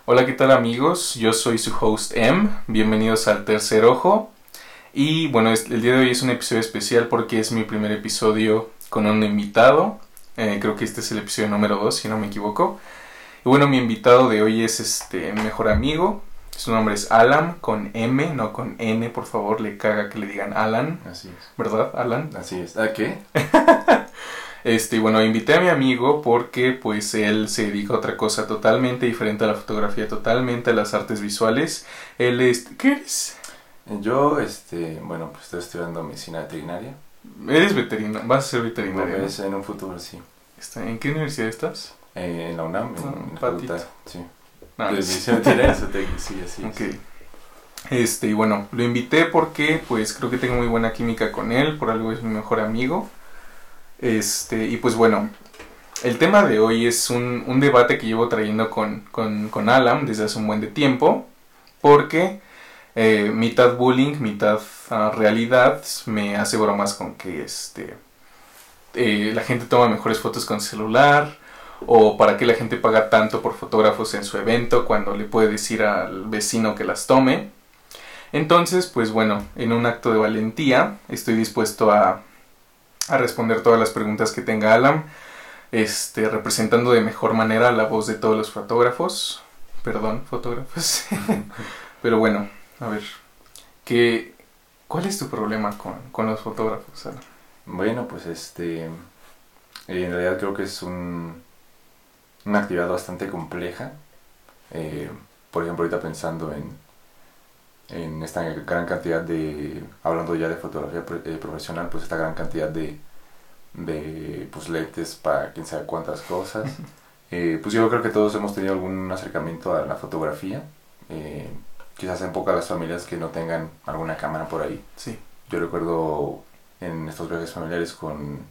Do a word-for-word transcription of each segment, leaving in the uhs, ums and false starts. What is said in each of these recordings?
Hola, ¿qué tal amigos? Yo soy su host M, bienvenidos al Tercer Ojo. Y bueno, el día de hoy es un episodio especial porque es mi primer episodio con un invitado. Eh, creo que este es el episodio número dos, si no me equivoco. Y bueno, mi invitado de hoy es este mi mejor amigo. Su nombre es Alan, con M, no con N, por favor, le caga que le digan Alan. Así es. ¿Verdad, Alan? Así es. ¿A qué? Este, bueno, invité a mi amigo porque pues él se dedica a otra cosa totalmente diferente a la fotografía, totalmente a las artes visuales. Él es... ¿Qué eres? Yo, este, bueno, pues estoy estudiando medicina veterinaria. Eres veterinario, vas a ser veterinario, ¿no? Pues en un futuro, sí. Está- ¿En qué universidad estás? Eh, en la UNAM, en, Ah, en la patito. facultad, sí. No, De no. medicina veterinaria, eso te- sí, así es. Ok. Este, y bueno, lo invité porque pues creo que tengo muy buena química con él, por algo es mi mejor amigo. Este, y pues bueno, el tema de hoy es un, un debate que llevo trayendo con, con, con Alan desde hace un buen de tiempo, porque eh, mitad bullying, mitad uh, realidad, me hace bromas con que este, eh, la gente toma mejores fotos con celular, o para qué la gente paga tanto por fotógrafos en su evento cuando le puede decir al vecino que las tome. Entonces, pues bueno, en un acto de valentía estoy dispuesto a a responder todas las preguntas que tenga Alan, este, representando de mejor manera la voz de todos los fotógrafos, perdón, fotógrafos, pero bueno, a ver, ¿qué, ¿cuál es tu problema con, con los fotógrafos, Alan? Bueno, pues este, eh, en realidad creo que es un, una actividad bastante compleja. Eh, por ejemplo, ahorita pensando en, en esta gran cantidad de, hablando ya de fotografía eh, profesional, pues esta gran cantidad de, de pues, lentes para quién sabe cuántas cosas. Eh, pues yo creo que todos hemos tenido algún acercamiento a la fotografía. Eh, quizás en pocas las familias que no tengan alguna cámara por ahí. Sí. Yo recuerdo en estos viajes familiares con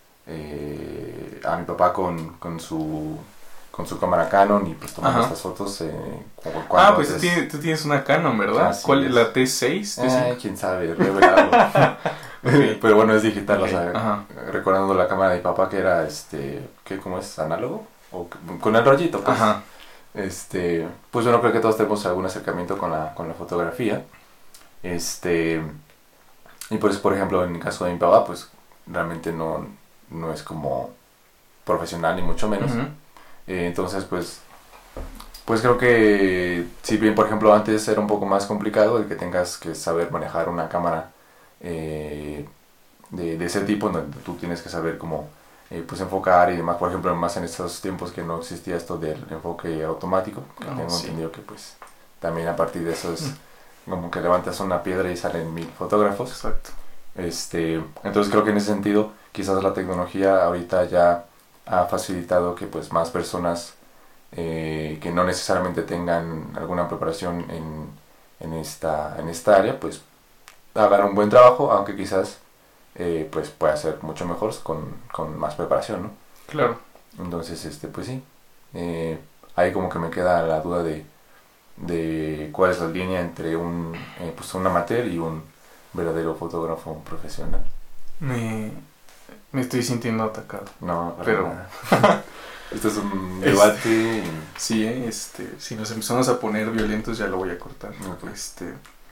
eh, a mi papá con, con su con su cámara Canon y pues tomando Ajá. estas fotos eh, cu- Ah, cuando pues tú haces- tienes, tú tienes una Canon, ¿verdad? Así ¿Cuál es. es? ¿La T seis? ¿T cinco? Eh, quién sabe, revelado. Ok. Pero bueno, es digital, Ok, o sea, ajá. recordando la cámara de mi papá que era, este, ¿qué, cómo es? ¿Análogo? O que- con el rollito, pues. Ajá. Este, pues bueno, creo que todos tenemos algún acercamiento con la, con la fotografía. Este, y pues, por ejemplo, en el caso de mi papá, pues realmente no, no es como profesional, ni mucho menos. Ujú. Eh, entonces, pues, pues creo que si bien, por ejemplo, antes era un poco más complicado el que tengas que saber manejar una cámara eh, de, de ese tipo, donde tú tienes que saber cómo eh, pues enfocar y demás, por ejemplo, más en estos tiempos que no existía esto del enfoque automático, que Oh, tengo sí. entendido que pues también a partir de eso es como que levantas una piedra y salen mil fotógrafos. Exacto. Este, entonces creo que en ese sentido quizás la tecnología ahorita ya ha facilitado que pues más personas eh, que no necesariamente tengan alguna preparación en, en, esta, en esta área pues hagan un buen trabajo, aunque quizás eh, pues pueda ser mucho mejor con, con más preparación, ¿no? Claro. Entonces este pues sí, eh, ahí como que me queda la duda de, de cuál es la línea entre un, eh, pues un amateur y un verdadero fotógrafo profesional. Me, me estoy sintiendo atacado. No, para Pero- nada. Esto es un Es- debate. y- Sí, ¿eh? este, si nos empezamos a poner violentos ya lo voy a cortar. Ok. Este,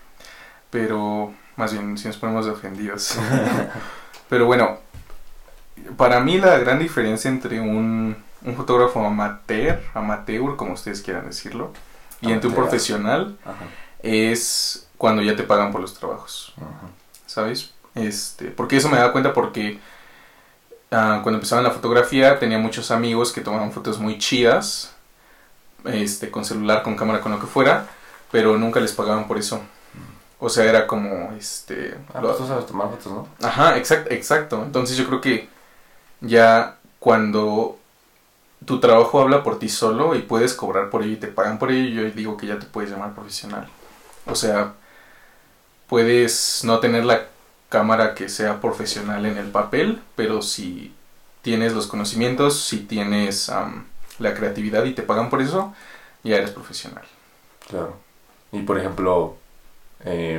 pero más bien si nos ponemos ofendidos. Pero bueno, para mí la gran diferencia entre un, un fotógrafo amateur, amateur, como ustedes quieran decirlo, y entre un Amateur. profesional Ajá, es cuando ya te pagan por los trabajos, ajá. ¿sabes? Este, porque eso me da cuenta porque ah, cuando empezaba en la fotografía tenía muchos amigos que tomaban fotos muy chidas, este, con celular, con cámara, con lo que fuera, pero nunca les pagaban por eso. O sea, era como, este... Ah, lo- pues tú sabes tomar fotos, ¿no? Ajá, exacto, exacto. Entonces yo creo que ya cuando tu trabajo habla por ti solo y puedes cobrar por ello y te pagan por ello, yo digo que ya te puedes llamar profesional. O sea, puedes no tener la cámara que sea profesional en el papel, pero si tienes los conocimientos, si tienes um, la creatividad y te pagan por eso, ya eres profesional. Claro. Y por ejemplo, eh,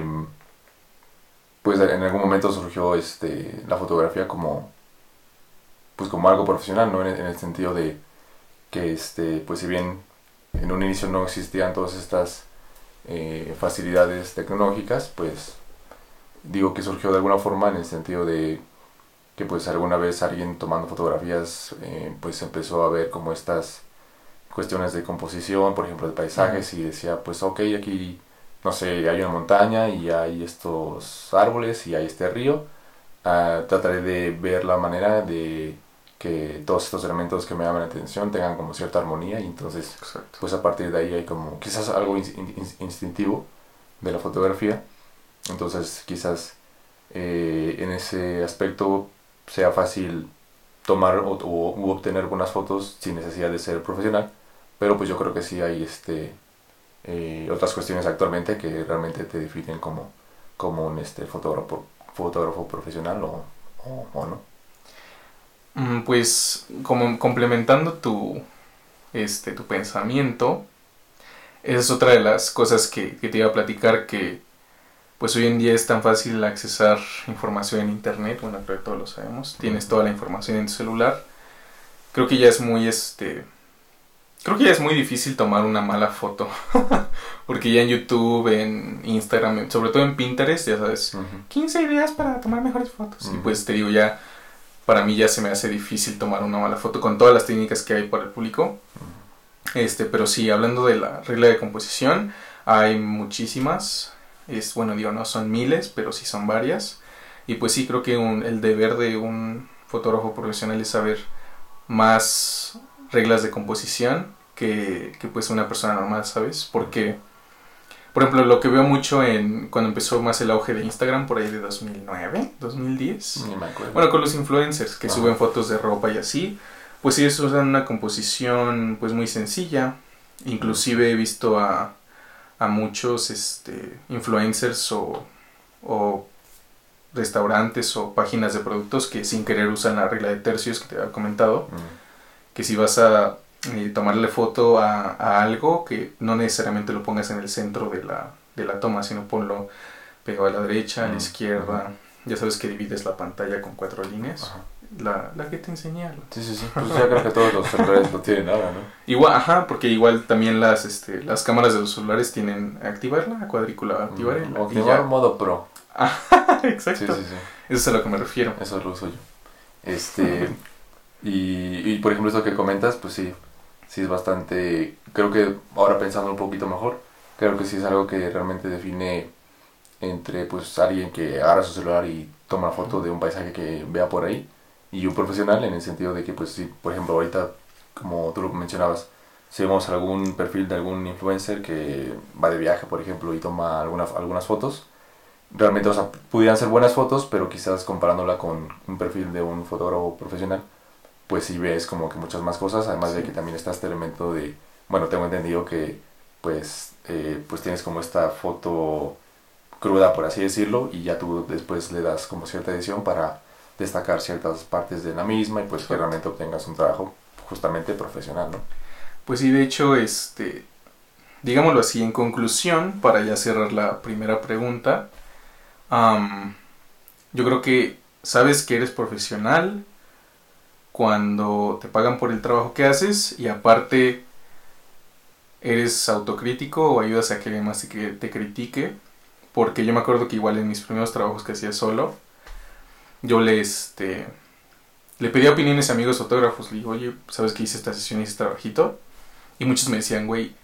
pues en algún momento surgió este la fotografía como pues como algo profesional, ¿no? En, en el sentido de que este pues si bien en un inicio no existían todas estas eh, facilidades tecnológicas, pues digo que surgió de alguna forma en el sentido de que pues alguna vez alguien tomando fotografías eh, pues empezó a ver como estas cuestiones de composición, por ejemplo de paisajes, y decía pues ok, aquí no sé, hay una montaña y hay estos árboles y hay este río, uh, trataré de ver la manera de que todos estos elementos que me llaman la atención tengan como cierta armonía, y entonces Exacto. pues a partir de ahí hay como quizás algo in, in, instintivo de la fotografía, entonces quizás eh, en ese aspecto sea fácil tomar o, o u obtener buenas fotos sin necesidad de ser profesional, pero pues yo creo que sí hay este eh, otras cuestiones actualmente que realmente te definen como, como un este fotógrafo, fotógrafo profesional o, o, o no. Mm, Pues como complementando tu, este, tu pensamiento, esa es otra de las cosas que, que te iba a platicar, que pues hoy en día es tan fácil accesar información en internet, bueno, creo que todos lo sabemos, tienes toda la información en tu celular. Creo que ya es muy, este, creo que ya es muy difícil tomar una mala foto, porque ya en YouTube, en Instagram, sobre todo en Pinterest, ya sabes, Uh-huh. quince ideas para tomar mejores fotos. Uh-huh. Y pues te digo, ya, para mí ya se me hace difícil tomar una mala foto con todas las técnicas que hay para el público. Este, pero sí, hablando de la regla de composición, hay muchísimas. Es, bueno, digo, no son miles, pero sí son varias. Y pues sí, creo que un, el deber de un fotógrafo profesional es saber más reglas de composición que, que pues una persona normal, ¿sabes? Porque, por ejemplo, lo que veo mucho en cuando empezó más el auge de Instagram, por ahí de dos mil nueve, dos mil diez. Ni me acuerdo. Bueno, con los influencers que Ajá. suben fotos de ropa y así, pues ellos usan una composición pues muy sencilla. Inclusive he visto a, a muchos este, influencers o, o restaurantes o páginas de productos que sin querer usan la regla de tercios que te había comentado, Uh-huh. que si vas a eh, tomarle foto a, a algo, que no necesariamente lo pongas en el centro de la, de la toma, sino ponlo pegado a la derecha, a la Uh-huh. izquierda. Ya sabes que divides la pantalla con cuatro líneas. Ajá. La, la que te enseñé. Sí, sí, sí. Pues ya creo que todos los celulares lo tienen ahora, ¿no? Igual, ajá, porque igual también las, este, las cámaras de los celulares tienen activar la cuadrícula, activar el... O y activar ya. modo pro. Exacto. Sí, sí, sí. Eso es a lo que me refiero. Eso lo uso yo. Este, y, y por ejemplo esto que comentas, pues sí, sí es bastante, creo que ahora pensando un poquito mejor, creo que sí es algo que realmente define entre pues alguien que agarra su celular y toma foto de un paisaje que vea por ahí, y un profesional en el sentido de que pues sí, por ejemplo ahorita, como tú lo mencionabas, si vemos algún perfil de algún influencer que va de viaje, por ejemplo, y toma alguna, algunas fotos, realmente, o sea, pudieran ser buenas fotos, pero quizás comparándola con un perfil de un fotógrafo profesional, pues sí ves como que muchas más cosas, además Sí. de que también está este elemento de, bueno, tengo entendido que pues, eh, pues tienes como esta foto cruda, por así decirlo, y ya tú después le das como cierta edición para destacar ciertas partes de la misma y pues que realmente obtengas un trabajo justamente profesional, ¿no? Pues sí, de hecho, este, digámoslo así, en conclusión, para ya cerrar la primera pregunta, um, yo creo que sabes que eres profesional cuando te pagan por el trabajo que haces y aparte eres autocrítico o ayudas a que alguien más te, te critique, porque yo me acuerdo que igual en mis primeros trabajos que hacía solo, yo le, este, le pedía opiniones a amigos fotógrafos, le digo, oye, ¿sabes que hice esta sesión y ese trabajito? Y muchos me decían, güey,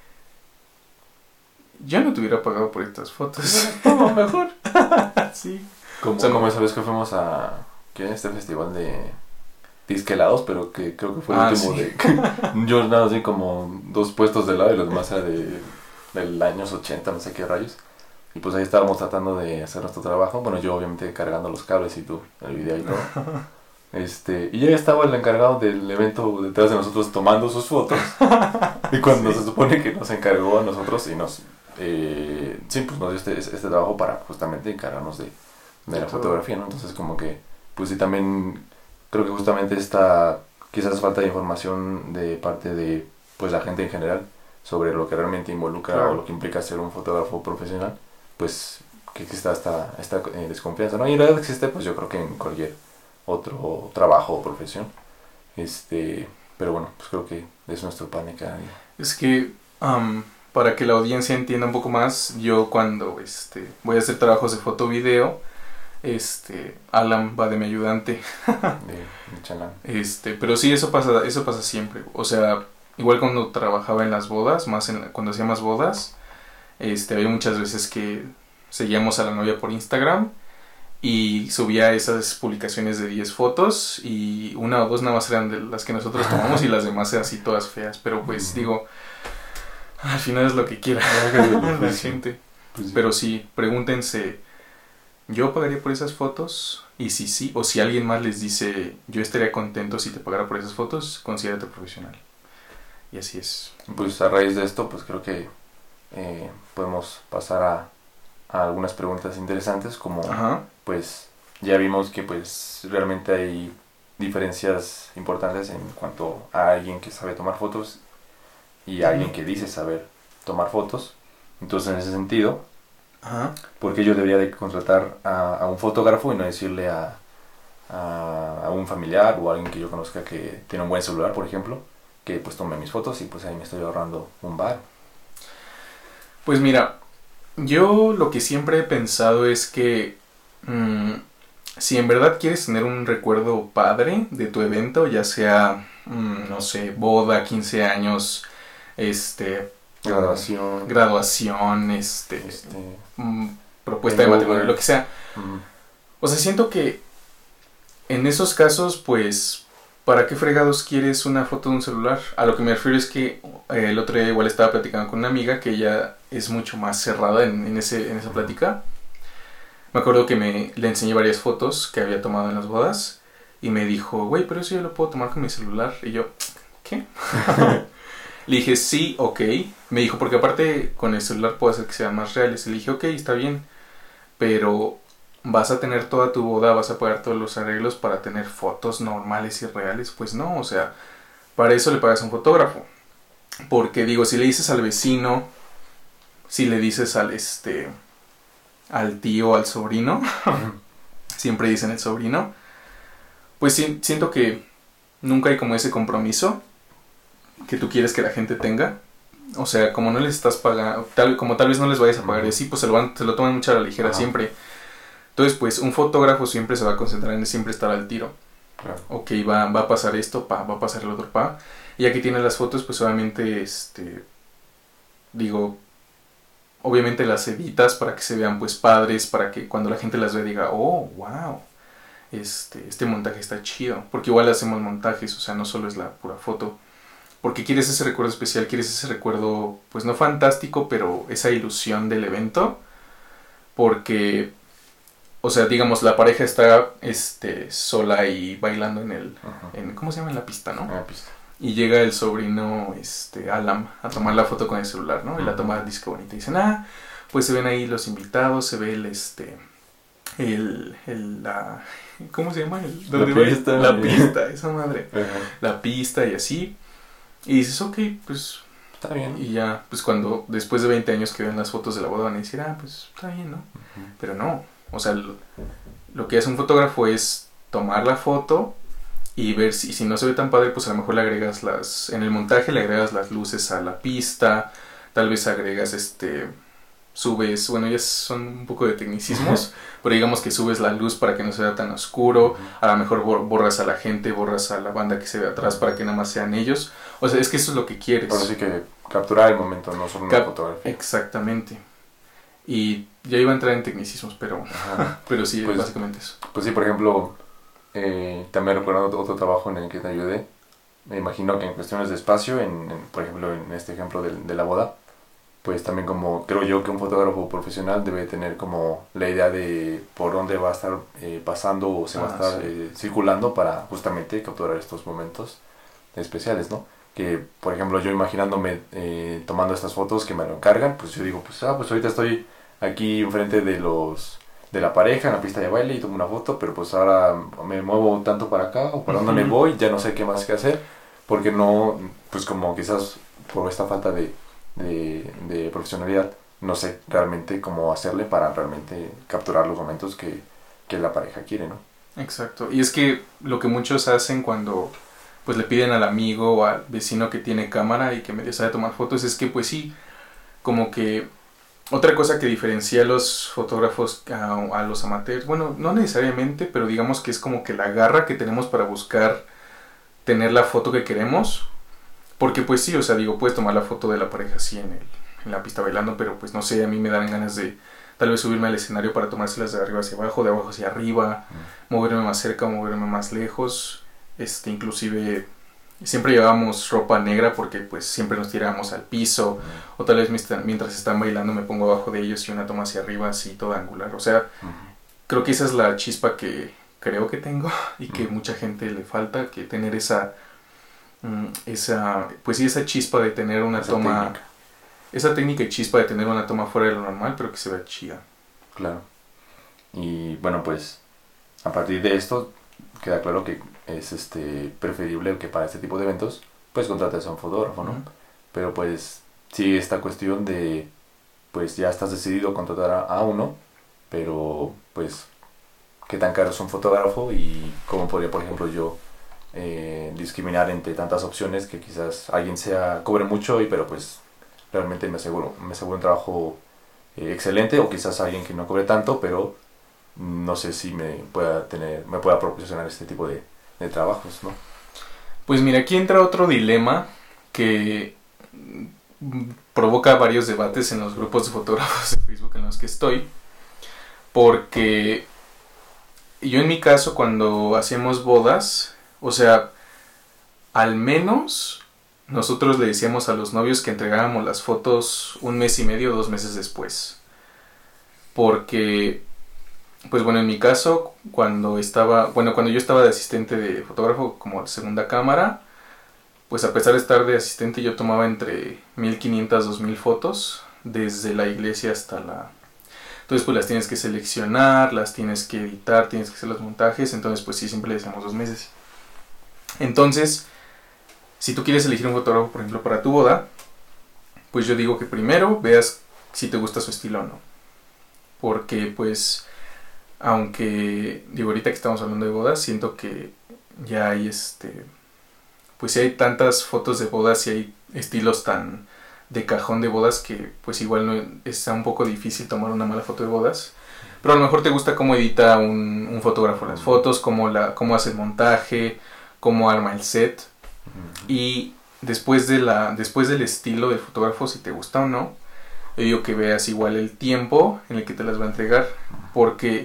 yo no te hubiera pagado por estas fotos. ¿Cómo mejor? Sí. Como, O sea, como esa vez que fuimos a, ¿qué? Este festival de disque helados, pero que creo que fue el Ah, último sí. de... Yo nada, así como dos puestos de lado y los demás era de, del años ochenta, no sé qué rayos. Y pues ahí estábamos tratando de hacer nuestro trabajo. Bueno, yo obviamente cargando los cables y tú, el video y todo. Este, y ya estaba el encargado del evento detrás de nosotros tomando sus fotos. Y cuando Sí. se supone que nos encargó a nosotros y nos... Eh, sí, pues nos dio este, este trabajo para justamente encargarnos de, de la fotografía, ¿no? Entonces como que, pues sí, también creo que justamente esta quizás falta de información de parte de pues la gente en general sobre lo que realmente involucra Claro. o lo que implica ser un fotógrafo profesional, pues que exista esta, esta eh, desconfianza, ¿no? Y en realidad existe, pues yo creo que en cualquier otro trabajo o profesión, este, pero bueno, pues creo que es nuestro pan de cada día. Es que Um, para que la audiencia entienda un poco más, yo cuando este, voy a hacer trabajos de foto-video, este, Alan va de mi ayudante. de, de chalán. Este, pero sí, eso pasa, eso pasa siempre. O sea, igual cuando trabajaba en las bodas, más en, cuando hacía más bodas, este, había muchas veces que seguíamos a la novia por Instagram y subía esas publicaciones de diez fotos y una o dos nada más eran de las que nosotros tomamos y las demás eran así todas feas. Pero pues digo, al final es lo que quiera la gente. Pues sí. Pero sí, pregúntense, ¿yo pagaría por esas fotos? Y si sí, o si alguien más les dice, yo estaría contento si te pagara por esas fotos, considérate profesional. Y así es. Pues a raíz de esto, pues creo que eh, podemos pasar a, a algunas preguntas interesantes, como Ajá. pues ya vimos que pues realmente hay diferencias importantes en cuanto a alguien que sabe tomar fotos y a alguien que dice saber tomar fotos. Entonces, en ese sentido, Ajá. ¿por qué yo debería de contratar a, a un fotógrafo y no decirle a, a, a un familiar o a alguien que yo conozca que tiene un buen celular, por ejemplo, que pues tome mis fotos y pues ahí me estoy ahorrando un bar? Pues mira, yo lo que siempre he pensado es que mmm, si en verdad quieres tener un recuerdo padre de tu evento, ya sea, mmm, no sé, boda, quince años, este... Graduación. Graduación, este... este mmm, propuesta de matrimonio, lo que sea. mm, O sea, siento que en esos casos, pues, ¿para qué fregados quieres una foto de un celular? A lo que me refiero es que eh, el otro día igual estaba platicando con una amiga que ella es mucho más cerrada en, en, ese, en esa plática. Me acuerdo que me, le enseñé varias fotos que había tomado en las bodas y me dijo, güey, pero eso yo lo puedo tomar con mi celular. Y yo, ¿qué? Le dije, sí, ok. Me dijo, porque aparte con el celular puedo hacer que sean más reales. Le dije, ok, está bien, pero vas a tener toda tu boda, vas a pagar todos los arreglos para tener fotos normales y reales. Pues no, o sea, para eso le pagas a un fotógrafo. Porque digo, si le dices al vecino, si le dices al este, al tío, al sobrino, siempre dicen el sobrino, pues sí, siento que nunca hay como ese compromiso que tú quieres que la gente tenga. O sea, como no les estás pagando, tal, como tal vez no les vayas a pagar y así, pues se lo, van, se lo toman mucho a la ligera. Ajá. Siempre. Entonces, pues un fotógrafo siempre se va a concentrar en siempre estar al tiro. Claro. Ok, va, va a pasar esto, pa, va a pasar el otro, pa. Y aquí tiene las fotos, pues obviamente, este, digo, obviamente las editas para que se vean pues padres, para que cuando la gente las vea diga, oh, wow, este, este montaje está chido. Porque igual hacemos montajes, o sea, no solo es la pura foto. Porque quieres ese recuerdo especial, quieres ese recuerdo, pues no fantástico, pero esa ilusión del evento. Porque, o sea, digamos, la pareja está este, sola y bailando en el, en, ¿cómo se llama? En la pista, ¿no? En la pista. Y llega el sobrino, este, Alam, a tomar la foto con el celular, ¿no? Y la toma, dice que bonita. Y dicen, ah, pues se ven ahí los invitados, se ve el, este, el, el, la, ¿cómo se llama? El, la pista. La pista, esa madre. Uh-huh. La pista y así. Y dices, ok, pues está bien. Y ya, pues cuando después de veinte años que vean las fotos de la boda van a decir, ah, pues está bien, ¿no? Uh-huh. Pero no, o sea, lo, lo que hace un fotógrafo es tomar la foto y ver si, si no se ve tan padre, pues a lo mejor le agregas las, en el montaje le agregas las luces a la pista, tal vez agregas este, subes, bueno, ya son un poco de tecnicismos, pero digamos que subes la luz para que no se vea tan oscuro, a lo mejor borras a la gente, borras a la banda que se ve atrás para que nada más sean ellos, o sea, es que eso es lo que quieres. Ahora sí que capturar el momento, no solo una Cap- fotografía. Exactamente. Y ya iba a entrar en tecnicismos, pero, pero sí, pues, básicamente eso. Pues sí, por ejemplo, eh, también recuerdo otro trabajo en el que te ayudé, me imagino que en cuestiones de espacio, en, en, por ejemplo en este ejemplo de, de la boda, pues también como creo yo que un fotógrafo profesional debe tener como la idea de por dónde va a estar eh, pasando o se ah, va a estar sí. eh, circulando para justamente capturar estos momentos especiales, ¿no? Que por ejemplo yo imaginándome eh, tomando estas fotos que me lo encargan, pues yo digo, pues ah, pues ahorita estoy aquí enfrente de los de la pareja en la pista de baile y tomo una foto, pero pues ahora me muevo tanto para acá o para uh-huh. dónde me voy, ya no sé qué más que hacer, porque no, pues como quizás por esta falta de De, de profesionalidad, no sé realmente cómo hacerle para realmente capturar los momentos que, que la pareja quiere, ¿no? Exacto, y es que lo que muchos hacen cuando pues le piden al amigo o al vecino que tiene cámara y que medio sabe tomar fotos, es que pues sí, como que otra cosa que diferencia a los fotógrafos a, a los amateurs, bueno, no necesariamente, pero digamos que es como que la garra que tenemos para buscar tener la foto que queremos, porque pues sí, o sea, digo, puedes tomar la foto de la pareja así en, el, en la pista bailando, pero pues no sé, a mí me dan ganas de tal vez subirme al escenario para tomárselas de arriba hacia abajo, de abajo hacia arriba, mm. moverme más cerca o moverme más lejos, este, inclusive siempre llevábamos ropa negra porque pues siempre nos tirábamos al piso, uh-huh. o tal vez mientras están bailando me pongo abajo de ellos y una toma hacia arriba así toda angular, o sea, uh-huh. creo que esa es la chispa que creo que tengo y que uh-huh. mucha gente le falta, que tener esa, esa, pues sí, esa chispa de tener una esa toma, técnica. esa técnica y chispa de tener una toma fuera de lo normal, pero que se vea chida. Claro. Y bueno, pues a partir de esto queda claro que es este preferible que para este tipo de eventos pues contrates a un fotógrafo, ¿no? Uh-huh. Pero pues sí, esta cuestión de pues ya estás decidido a contratar a, a uno, pero pues qué tan caro es un fotógrafo y cómo podría, por ejemplo, yo eh, discriminar entre tantas opciones que quizás alguien sea cobre mucho y pero pues realmente me aseguro me aseguro un trabajo eh, excelente, o quizás alguien que no cobre tanto pero no sé si me pueda tener me pueda proporcionar este tipo de de trabajos, ¿no? Pues mira, aquí entra otro dilema que provoca varios debates en los grupos de fotógrafos de Facebook en los que estoy, porque yo en mi caso cuando hacíamos bodas, o sea, al menos nosotros le decíamos a los novios que entregáramos las fotos un mes y medio, dos meses después, porque pues bueno, en mi caso, cuando estaba, bueno, cuando yo estaba de asistente de fotógrafo como segunda cámara, pues a pesar de estar de asistente yo tomaba entre mil quinientas, dos mil fotos desde la iglesia hasta la... Entonces pues las tienes que seleccionar, las tienes que editar, tienes que hacer los montajes, entonces pues sí, siempre le decíamos dos meses. Entonces, si tú quieres elegir un fotógrafo, por ejemplo, para tu boda, pues yo digo que primero veas si te gusta su estilo o no. Porque pues... Aunque, digo, ahorita que estamos hablando de bodas, siento que ya hay este... Pues sí hay tantas fotos de bodas y hay estilos tan de cajón de bodas que pues igual no está un poco difícil tomar una mala foto de bodas. Pero a lo mejor te gusta cómo edita un, un fotógrafo las fotos, cómo, la, cómo hace el montaje, cómo arma el set. Y después, de la, después del estilo del fotógrafo, si te gusta o no, yo digo que veas igual el tiempo en el que te las va a entregar, porque...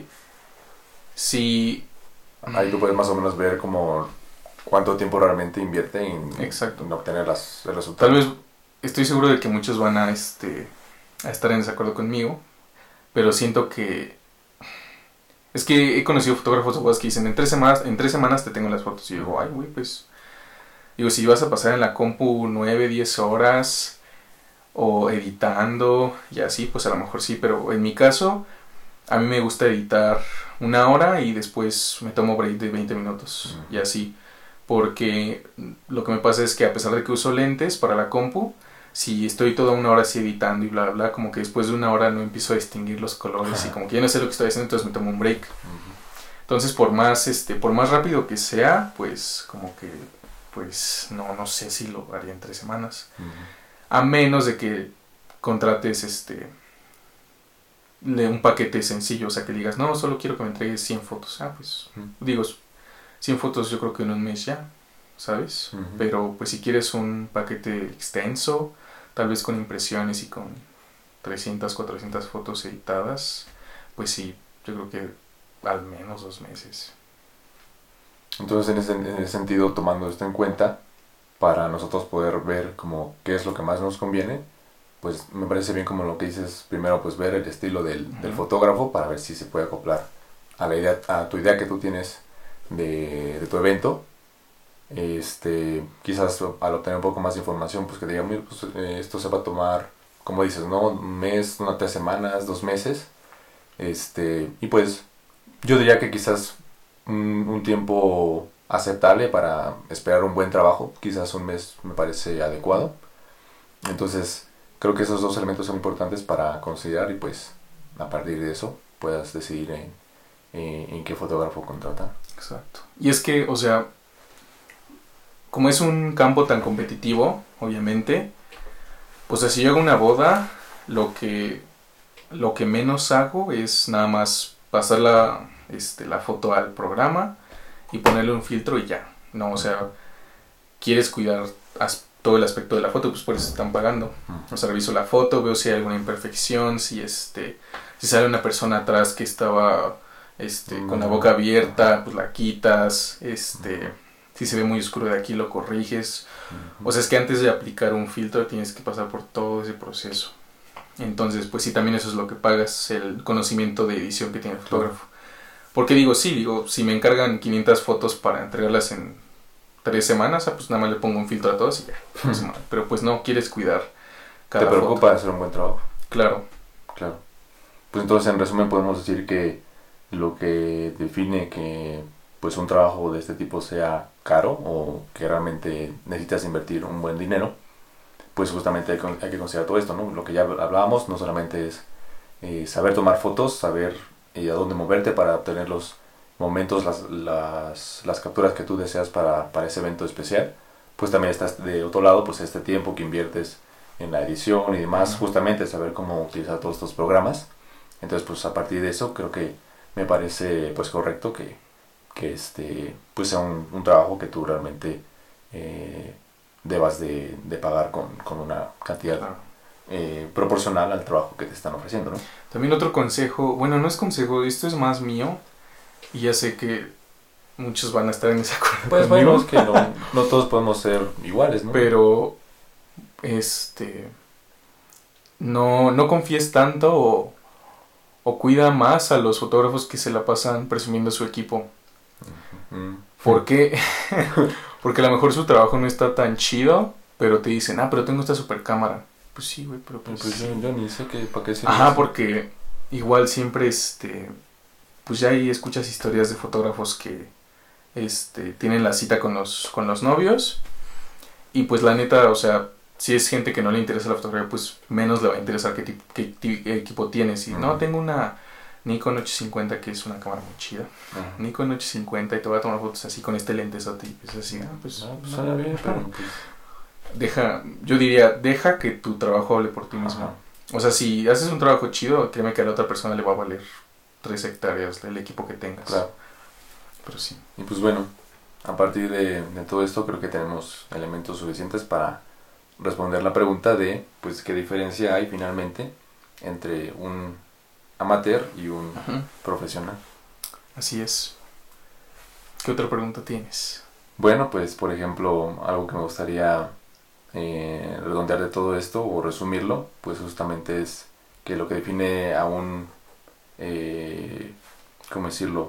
Si... Ahí tú puedes más o menos ver como cuánto tiempo realmente invierte en, Exacto. en obtener las, el resultado. Tal vez, estoy seguro de que muchos van a, este, a estar en desacuerdo conmigo, pero siento que... Es que he conocido fotógrafos de bodas que dicen, en tres semanas, en tres semanas te tengo las fotos. Y yo digo, ay, güey, pues... Digo, si vas a pasar en la compu nueve, diez horas, o editando, y así, pues a lo mejor sí, pero en mi caso... A mí me gusta editar una hora y después me tomo break de veinte minutos uh-huh. y así, porque lo que me pasa es que a pesar de que uso lentes para la compu, si estoy toda una hora así editando y bla bla bla, como que después de una hora no empiezo a distinguir los colores uh-huh. y como que ya no sé lo que estoy haciendo, entonces me tomo un break. Uh-huh. Entonces por más este por más rápido que sea, pues como que pues no no sé si lo haría en tres semanas, uh-huh. a menos de que contrates este de un paquete sencillo, o sea que digas, no, solo quiero que me entregues cien fotos. Ah, pues, uh-huh. digo, cien fotos yo creo que en un mes ya, ¿sabes? Uh-huh. Pero pues si quieres un paquete extenso, tal vez con impresiones y con trescientas, cuatrocientas fotos editadas, pues sí, yo creo que al menos dos meses. Entonces, en ese, en ese sentido, tomando esto en cuenta, para nosotros poder ver como qué es lo que más nos conviene, pues me parece bien como lo que dices, primero pues ver el estilo del, uh-huh. del fotógrafo para ver si se puede acoplar a la idea, a tu idea que tú tienes de, de tu evento. Este, quizás al obtener un poco más de información, pues que digan, pues, eh, esto se va a tomar, como dices, ¿no? Un mes, unas tres semanas, dos meses. Este, y pues yo diría que quizás un, un tiempo aceptable para esperar un buen trabajo, quizás un mes me parece adecuado. Entonces creo que esos dos elementos son importantes para considerar y pues a partir de eso puedas decidir en, en, en qué fotógrafo contratar. Exacto. Y es que, o sea, como es un campo tan competitivo, obviamente, pues si yo hago una boda, lo que, lo que menos hago es nada más pasar la, este, la foto al programa y ponerle un filtro y ya, ¿no? O sea, quieres cuidar todo el aspecto de la foto, pues por eso están pagando. O sea, reviso la foto, veo si hay alguna imperfección, si este, si sale una persona atrás que estaba este, con la boca abierta, pues la quitas, este, si se ve muy oscuro de aquí lo corriges. O sea, es que antes de aplicar un filtro tienes que pasar por todo ese proceso. Entonces, pues sí, también eso es lo que pagas, el conocimiento de edición que tiene el fotógrafo. Porque digo, sí, digo, si me encargan quinientas fotos para entregarlas en tres semanas, pues nada más le pongo un filtro a todos y ya. Hmm. Pero pues no, quieres cuidar cada Te preocupa foto. Hacer un buen trabajo. Claro. Claro. Pues entonces, en resumen, podemos decir que lo que define que pues un trabajo de este tipo sea caro o que realmente necesitas invertir un buen dinero, pues justamente hay, hay que considerar todo esto, ¿no? Lo que ya hablábamos no solamente es eh, saber tomar fotos, saber eh, a dónde moverte para obtener los momentos, las, las, las capturas que tú deseas para, para ese evento especial, pues también estás de otro lado, pues este tiempo que inviertes en la edición y demás, uh-huh. justamente saber cómo utilizar todos estos programas. Entonces, pues a partir de eso creo que me parece pues correcto que, que este pues sea un, un trabajo que tú realmente eh, debas de, de pagar con, con una cantidad claro. eh, proporcional al trabajo que te están ofreciendo, ¿no? También otro consejo, bueno, no es consejo, esto es más mío y ya sé que muchos van a estar en desacuerdo pues conmigo. Bueno, es que no, no todos podemos ser iguales, ¿no? Pero este no, no confíes tanto o o cuida más a los fotógrafos que se la pasan presumiendo su equipo. Uh-huh. ¿Por qué? Porque a lo mejor su trabajo no está tan chido, pero te dicen, ah, pero tengo esta super cámara. Pues sí, güey, pero pues... pues yo, yo ni sé que, para qué sirve. Ajá, eso. Porque igual siempre, este... pues ya ahí escuchas historias de fotógrafos que este, tienen la cita con los, con los novios y pues la neta, o sea... si es gente que no le interesa la fotografía, pues menos le va a interesar qué, tipo, qué, qué equipo tienes. Y uh-huh. no, tengo una Nikon ochocientos cincuenta que es una cámara muy chida. Uh-huh. Nikon ochocientos cincuenta y te voy a tomar fotos así con este lentesote. Y es así, ah, pues, no, pues suena bien, pero pues... deja, yo diría, deja que tu trabajo hable por ti mismo. Uh-huh. O sea, si haces un trabajo chido, créeme que a la otra persona le va a valer tres hectáreas el equipo que tengas. Claro. Pero sí. Y pues bueno, a partir de, de todo esto creo que tenemos elementos suficientes para responder la pregunta de pues qué diferencia hay finalmente entre un amateur y un uh-huh. profesional. Así es. ¿Qué otra pregunta tienes? Bueno, pues por ejemplo, algo que me gustaría eh, redondear de todo esto o resumirlo, pues justamente es que lo que define a un eh, ¿cómo decirlo?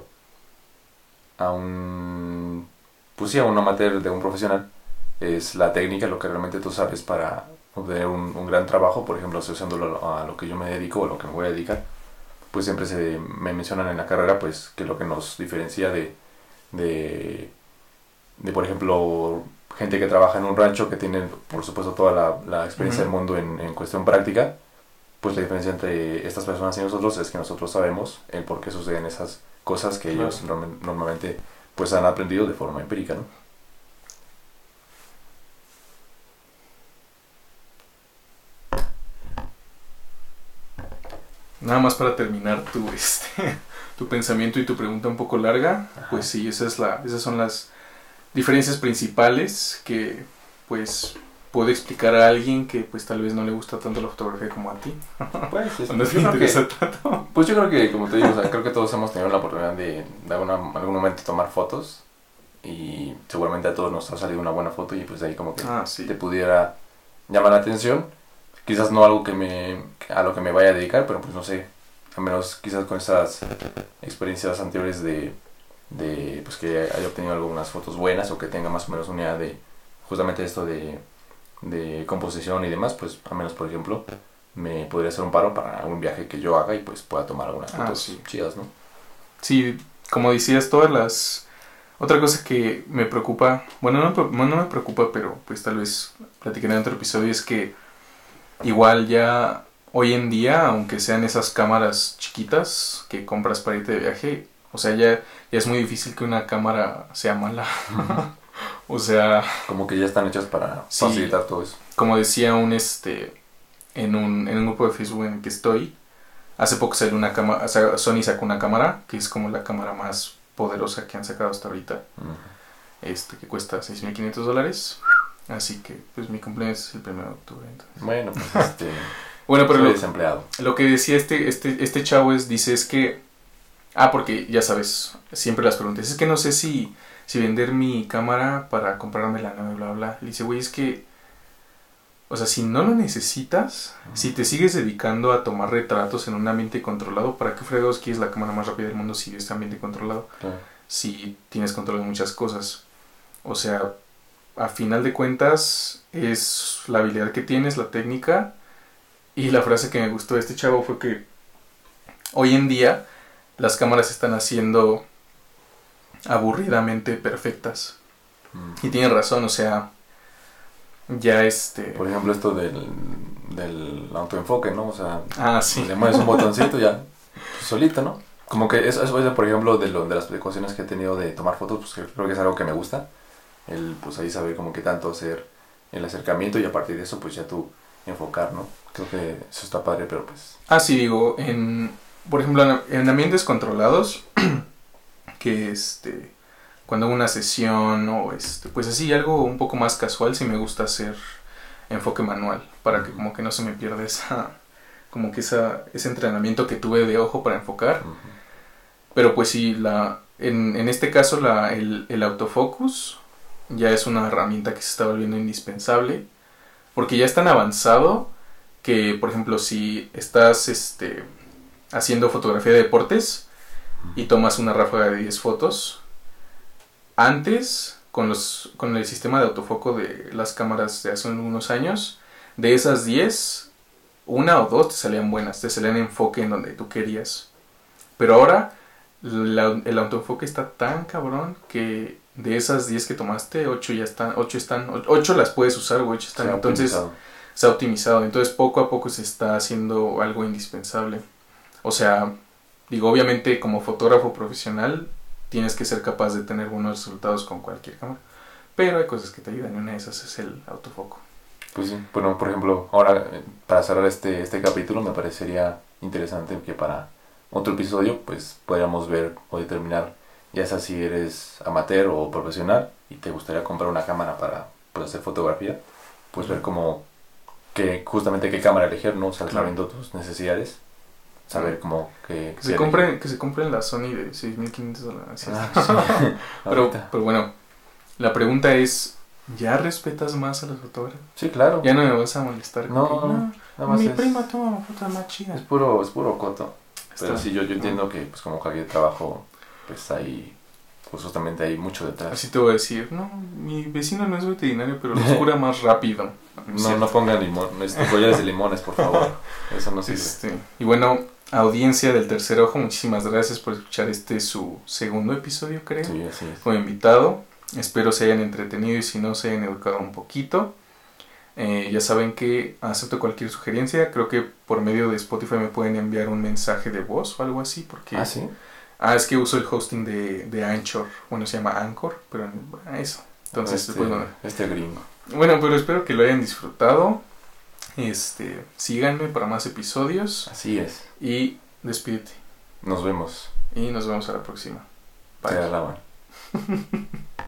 a un pues sí, a un amateur de un profesional es la técnica, lo que realmente tú sabes para obtener un, un gran trabajo. Por ejemplo, asociándolo a lo que yo me dedico o lo que me voy a dedicar, pues siempre se me mencionan en la carrera pues que lo que nos diferencia de de, de por ejemplo gente que trabaja en un rancho que tiene por supuesto toda la, la experiencia uh-huh. del mundo en, en cuestión práctica, pues la diferencia entre estas personas y nosotros es que nosotros sabemos el por qué suceden esas cosas que ellos uh-huh. norm- normalmente pues han aprendido de forma empírica, ¿no? Nada más para terminar tu, este, tu pensamiento y tu pregunta un poco larga, Ajá. pues sí, esa es la, esas son las diferencias principales que pues puedo explicar a alguien que pues tal vez no le gusta tanto la fotografía como a ti. Pues, es, no te interesa que, tanto. Pues yo creo que, como te digo, o sea, creo que todos hemos tenido la oportunidad de, de alguna, algún momento tomar fotos y seguramente a todos nos ha salido una buena foto y pues ahí como que ah, sí. te pudiera llamar la atención. Quizás no algo que me a lo que me vaya a dedicar, pero pues no sé, al menos quizás con esas experiencias anteriores de, de pues que haya obtenido algunas fotos buenas o que tenga más o menos una idea de justamente esto de, de composición y demás, pues al menos por ejemplo me podría hacer un paro para algún viaje que yo haga y pues pueda tomar algunas fotos ah, sí. chidas, ¿no? Sí, como decías, todas las... Otra cosa que me preocupa, bueno, no, no me preocupa, pero pues tal vez platicaré en otro episodio, es que igual ya hoy en día, aunque sean esas cámaras chiquitas que compras para irte de viaje, o sea, ya, ya es muy difícil que una cámara sea mala. O sea, Como que ya están hechas para Sí. facilitar todo eso. como decía un este en un, en un grupo de Facebook en el que estoy, hace poco salió una cámara, o sea, Sony sacó una cámara que es como la cámara más poderosa que han sacado hasta ahorita, Ujú. este que cuesta seis mil quinientos dólares. Así que pues mi cumpleaños es el primero de octubre. Entonces. Bueno, pues este... Bueno, pero soy lo, desempleado. lo que decía este, este, este chavo es, dice, es que, ah, porque ya sabes, siempre las preguntas, es que no sé si, si vender mi cámara para comprarme la nueva, bla, bla, bla. Le dice, güey, es que, o sea, si no lo necesitas, Ujú. si te sigues dedicando a tomar retratos en un ambiente controlado, ¿para qué fregados quieres la cámara más rápida del mundo si este ambiente controlado? Claro. Si tienes control de muchas cosas. O sea, a final de cuentas, es la habilidad que tienes, la técnica. Y la frase que me gustó de este chavo fue que hoy en día las cámaras se están haciendo aburridamente perfectas. Ujú. Y tiene razón, o sea, ya este... Por ejemplo, esto del, del autoenfoque, ¿no? O sea, Ah, sí. le mueves un botoncito ya, pues, solito, ¿no? Como que eso, eso es, por ejemplo, de, lo, de las precauciones que he tenido de tomar fotos, pues que creo que es algo que me gusta. El, pues ahí saber como que tanto hacer el acercamiento y a partir de eso, pues ya tú enfocar, ¿no? Creo que eso está padre, pero pues... Ah, sí, digo, en, por ejemplo, en, en ambientes controlados, que este, cuando hago una sesión o este, pues así, algo un poco más casual, sí me gusta hacer enfoque manual, para que como que no se me pierda esa, como que esa, ese entrenamiento que tuve de ojo para enfocar. Ujú. Pero pues sí, la, en, en este caso la, el, el autofocus ya es una herramienta que se está volviendo indispensable, porque ya es tan avanzado que, por ejemplo, si estás este, haciendo fotografía de deportes y tomas una ráfaga de diez fotos, antes, con, los, con el sistema de autofoco de las cámaras de hace unos años, de esas diez, una o dos te salían buenas, te salían enfoque en donde tú querías. Pero ahora la, el autoenfoque está tan cabrón que de esas diez que tomaste, ocho ya están, ocho están, ocho las puedes usar, güey, ocho están, Se ha entonces optimizado. se ha optimizado, entonces poco a poco se está haciendo algo indispensable. O sea, digo, obviamente como fotógrafo profesional tienes que ser capaz de tener buenos resultados con cualquier cámara, pero hay cosas que te ayudan y una de esas es el autofoco. Pues sí, bueno, por ejemplo, ahora eh, para cerrar este, este capítulo me parecería interesante que para otro episodio pues podríamos ver o determinar ya sea si eres amateur o profesional y te gustaría comprar una cámara para pues, hacer fotografía, pues ver cómo, que, justamente qué cámara elegir, ¿no? O sea, Claro. sabiendo tus necesidades, saber cómo que... Que se, compren, que se compren la Sony de seis mil quinientos dólares. Ah, sí. pero, Ahorita. pero bueno, la pregunta es, ¿ya respetas más a los fotógrafos? Sí, claro. Ya no me vas a molestar. No, con que, no, nada más mi es, prima toma fotos más chidas. es puro, es puro coto. Pero Está- sí, yo, yo entiendo que pues como cualquier trabajo, pues hay, pues justamente hay mucho detrás. Así te voy a decir, no, mi vecino no es veterinario, pero los cura más rápido. No, no pongan limón, este, collares de limones, por favor. Eso no sirve. Este, y bueno, audiencia del Tercer Ojo, muchísimas gracias por escuchar este su segundo episodio, creo. Sí, así es. Como invitado. Espero se hayan entretenido y si no se hayan educado un poquito. Eh, ya saben que acepto cualquier sugerencia. Creo que por medio de Spotify me pueden enviar un mensaje de voz o algo así. Porque... Ah, sí. Ah, es que uso el hosting de, de Anchor. Bueno, se llama Anchor, pero bueno, eso. Entonces, este, pues, bueno. este gringo. Bueno, pero espero que lo hayan disfrutado. Este, síganme para más episodios. Así es. Y despídete. Nos vemos. Y nos vemos a la próxima. Se Bye. alaban.